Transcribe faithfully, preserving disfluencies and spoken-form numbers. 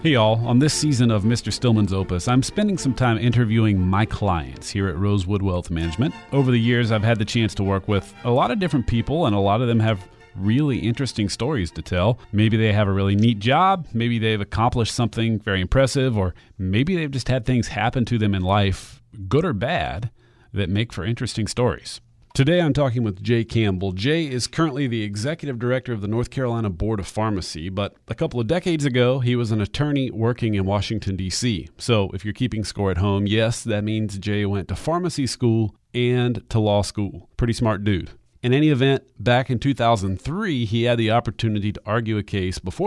Hey y'all, on this season of Mister Stillman's Opus, I'm spending some time interviewing my clients here at Rosewood Wealth Management. Over the years, I've had the chance to work with a lot of different people, and a lot of them have really interesting stories to tell. Maybe they have a really neat job, maybe they've accomplished something very impressive, or maybe they've just had things happen to them in life, good or bad, that make for interesting stories. Today I'm talking with Jay Campbell. Jay is currently the executive director of the North Carolina Board of Pharmacy, but a couple of decades ago, he was an attorney working in Washington, D C. So if you're keeping score at home, yes, that means Jay went to pharmacy school and to law school. Pretty smart dude. In any event, back in two thousand three, he had the opportunity to argue a case before